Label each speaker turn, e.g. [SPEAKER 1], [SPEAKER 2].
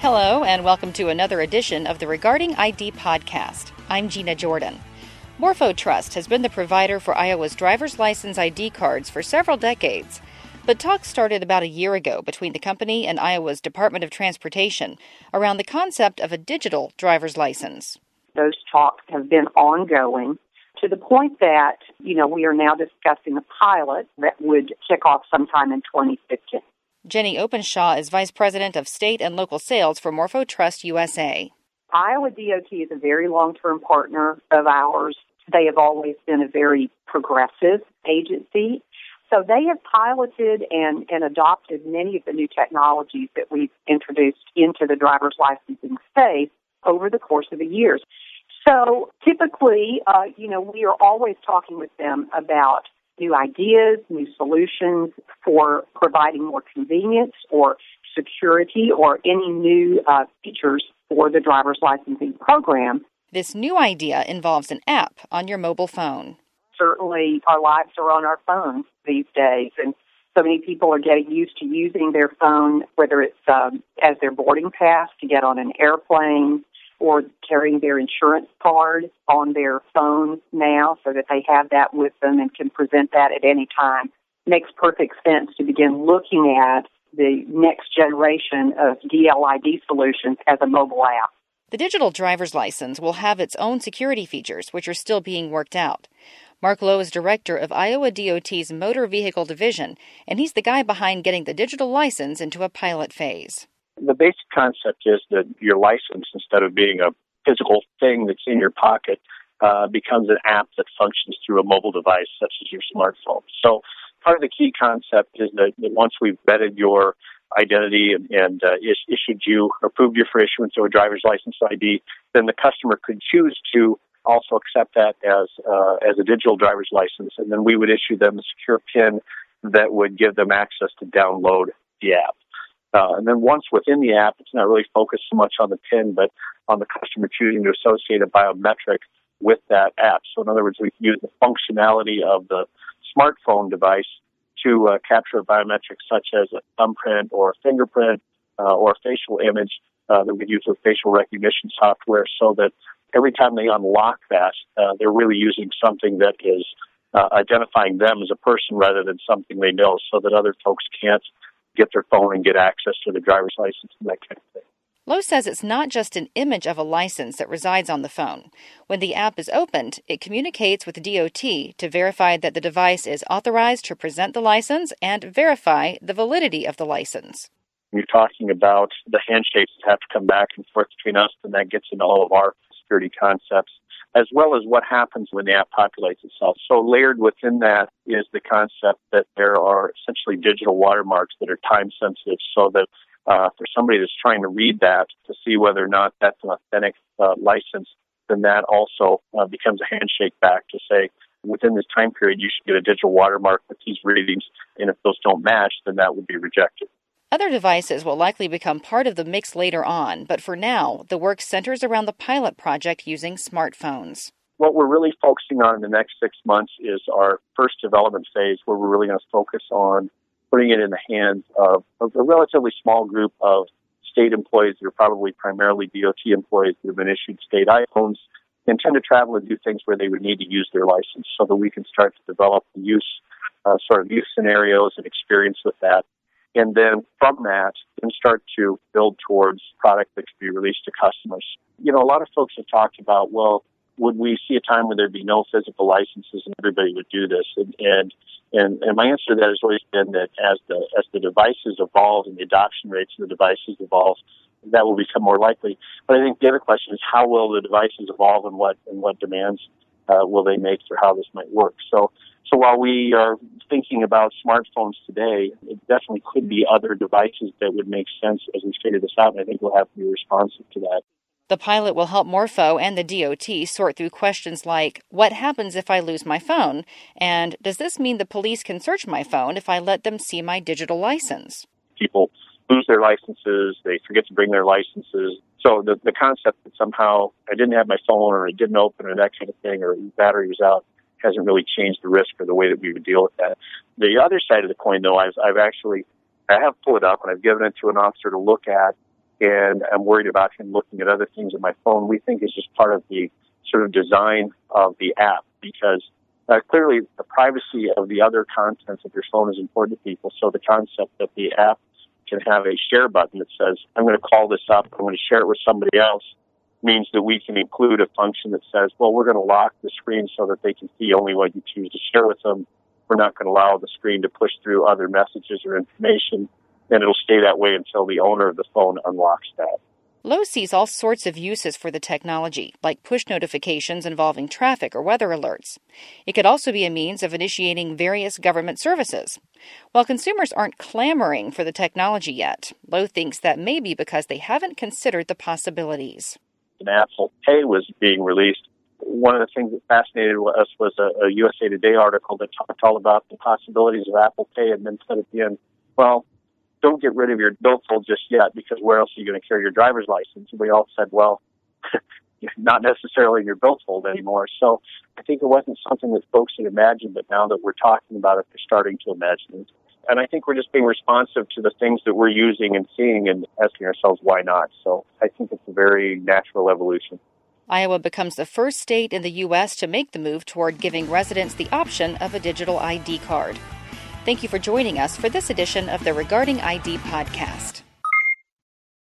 [SPEAKER 1] Hello, and welcome to another edition of the Regarding ID podcast. I'm Gina Jordan. Morpho Trust has been the provider for Iowa's driver's license ID cards for several decades. But talks started about a year ago between the company and Iowa's Department of Transportation around the concept of a digital driver's license.
[SPEAKER 2] Those talks have been ongoing to the point that, we are now discussing a pilot that would kick off sometime in 2015.
[SPEAKER 1] Jenny Openshaw is Vice President of State and Local Sales for Morpho Trust USA.
[SPEAKER 2] Iowa DOT is a very long-term partner of ours. They have always been a very progressive agency. So they have piloted and adopted many of the new technologies that we've introduced into the driver's licensing space over the course of the years. So typically, we are always talking with them about new ideas, new solutions for providing more convenience or security or any new features for the driver's licensing program.
[SPEAKER 1] This new idea involves an app on your mobile phone.
[SPEAKER 2] Certainly, our lives are on our phones these days, and so many people are getting used to using their phone, whether it's as their boarding pass to get on an airplane or carrying their insurance card on their phone now so that they have that with them and can present that at any time. Makes perfect sense to begin looking at the next generation of DLID solutions as a mobile app.
[SPEAKER 1] The digital driver's license will have its own security features, which are still being worked out. Mark Lowe is director of Iowa DOT's Motor Vehicle Division, and he's the guy behind getting the digital license into a pilot phase.
[SPEAKER 3] The basic concept is that your license, instead of being a physical thing that's in your pocket, becomes an app that functions through a mobile device such as your smartphone. So part of the key concept is that once we've vetted your identity and issued you, approved you for issuance of a driver's license ID, then the customer could choose to also accept that as a digital driver's license, and then we would issue them a secure PIN that would give them access to download the app. And then once within the app, it's not really focused so much on the PIN, but on the customer choosing to associate a biometric with that app. So in other words, we use the functionality of the smartphone device to capture a biometric such as a thumbprint or a fingerprint or a facial image that we use with facial recognition software, so that every time they unlock that, they're really using something that is identifying them as a person rather than something they know, so that other folks can't get their phone and get access to the driver's license and that kind of thing.
[SPEAKER 1] Lowe says it's not just an image of a license that resides on the phone. When the app is opened, it communicates with DOT to verify that the device is authorized to present the license and verify the validity of the license.
[SPEAKER 3] You're talking about the handshakes that have to come back and forth between us, and that gets into all of our security concepts, as well as what happens when the app populates itself. So layered within that is the concept that there are essentially digital watermarks that are time sensitive, so that for somebody that's trying to read that to see whether or not that's an authentic license, then that also becomes a handshake back to say, within this time period, you should get a digital watermark with these readings, and if those don't match, then that would be rejected.
[SPEAKER 1] Other devices will likely become part of the mix later on, but for now, the work centers around the pilot project using smartphones.
[SPEAKER 3] What we're really focusing on in the next 6 months is our first development phase, where we're really going to focus on putting it in the hands of a relatively small group of state employees that are probably primarily DOT employees that have been issued state iPhones and tend to travel and do things where they would need to use their license, so that we can start to develop the use scenarios and experience with that. And then from that, then start to build towards product that can be released to customers. A lot of folks have talked about, well, would we see a time when there'd be no physical licenses and everybody would do this? And my answer to that has always been that as the devices evolve and the adoption rates of the devices evolve, that will become more likely. But I think the other question is, how will the devices evolve and what demands will they make for how this might work? So while we are thinking about smartphones today, it definitely could be other devices that would make sense as we figure this out, and I think we'll have to be responsive to that.
[SPEAKER 1] The pilot will help Morpho and the DOT sort through questions like, what happens if I lose my phone? And does this mean the police can search my phone if I let them see my digital license?
[SPEAKER 3] People lose their licenses, they forget to bring their licenses. So the concept that somehow I didn't have my phone or it didn't open or that kind of thing, or the battery was out, hasn't really changed the risk or the way that we would deal with that. The other side of the coin, though, I have pulled it up and I've given it to an officer to look at, and I'm worried about him looking at other things on my phone, we think is just part of the sort of design of the app, because clearly the privacy of the other contents of your phone is important to people. So the concept that the app can have a share button that says, I'm going to call this up, I'm going to share it with somebody else, means that we can include a function that says, well, we're going to lock the screen so that they can see only what you choose to share with them. We're not going to allow the screen to push through other messages or information, and it'll stay that way until the owner of the phone unlocks that.
[SPEAKER 1] Lowe's sees all sorts of uses for the technology, like push notifications involving traffic or weather alerts. It could also be a means of initiating various government services. While consumers aren't clamoring for the technology yet, Lowe thinks that may be because they haven't considered the possibilities.
[SPEAKER 3] When Apple Pay was being released, one of the things that fascinated us was a USA Today article that talked all about the possibilities of Apple Pay, and then said at the end, well, don't get rid of your billfold just yet, because where else are you going to carry your driver's license? And we all said, well, not necessarily your billfold anymore. So I think it wasn't something that folks had imagined, but now that we're talking about it, they're starting to imagine it. And I think we're just being responsive to the things that we're using and seeing and asking ourselves, why not? So I think it's a very natural evolution.
[SPEAKER 1] Iowa becomes the first state in the U.S. to make the move toward giving residents the option of a digital ID card. Thank you for joining us for this edition of the Regarding ID podcast.